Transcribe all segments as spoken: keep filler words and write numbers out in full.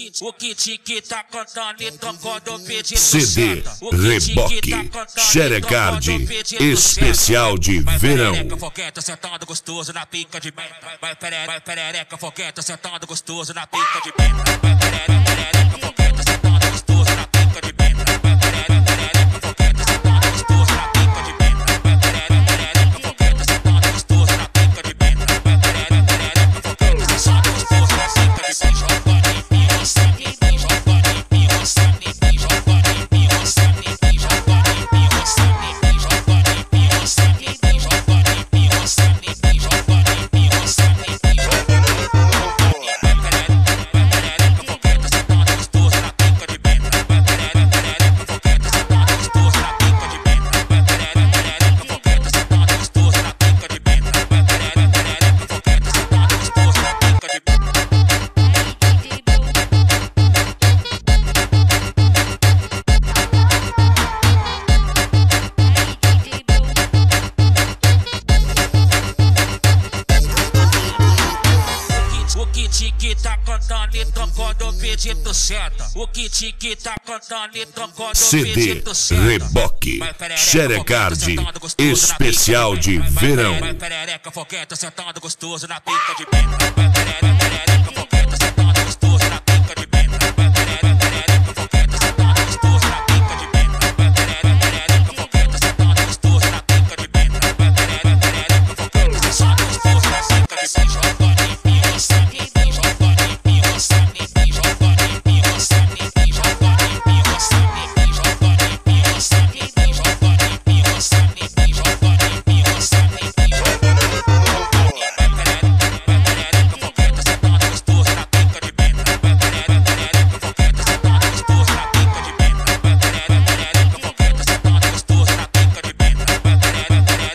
O kit que tá cantando e tocando o pedido C D Reboque Xerecard especial de verão. Foqueta sentando gostoso na pica de menta. Vai perereca, vai perereca, foqueta sentando gostoso na pica de menta. Vai perereca, perereca, foqueta sentando gostoso na pica de menta. Vai perereca, perereca, foqueta sentando gostoso na pica de menta. Vai perereca, perereca, foqueta sentando gostoso na pica de menta. Vai perereca, perereca, foqueta sentando gostoso na pica de que tá cantando e tocando o pedido senta. O kit que tá cantando e tocando o C D pedido senta. Reboque Xerecard especial de verão. Vai perereca, foqueta sentando gostoso na pica de menta. Vai perereca, perereca, foqueta sentando gostoso na pica de menta. Vai perereca, perereca, foqueta sentando gostoso na pica de menta. Vai perereca, perereca, foqueta sentando gostoso na pica de menta. Vai perereca, perereca, foqueta sentando gostoso na pica de menta.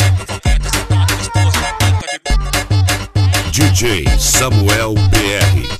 D J Samuel B R